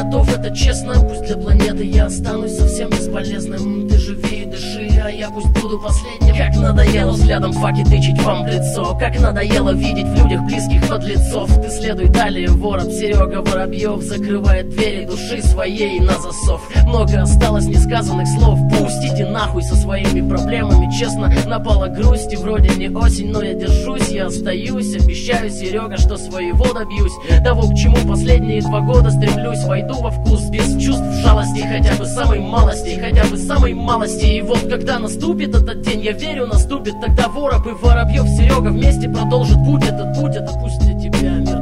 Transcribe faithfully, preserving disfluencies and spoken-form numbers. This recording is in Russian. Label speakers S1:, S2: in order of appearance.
S1: готов, это честно. Пусть для планеты я останусь совсем бесполезным. Ты живи и дыши, а я пусть буду последним. Как надоело взглядом факи тычить вам в лицо. Как надоело видеть в людях близких подлецов. Ты следуй далее, вороб Серега Воробьев закрывает двери души своей на засов. Много осталось несказанных слов. Пустите нахуй со своими проблемами. Честно, напала грусть и вроде не осень, но я держусь, я остаюсь. Обещаю, Серега, что своего добьюсь. Того, к чему последние два года стремлюсь. Войду во вкус без чувств жалости, хотя бы самой малости, хотя бы самой малости. И вот когда наступит этот день, я верю, наступит. Тогда Вороб и Воробьев, Серега вместе продолжат путь. Этот путь, это пусть для тебя мир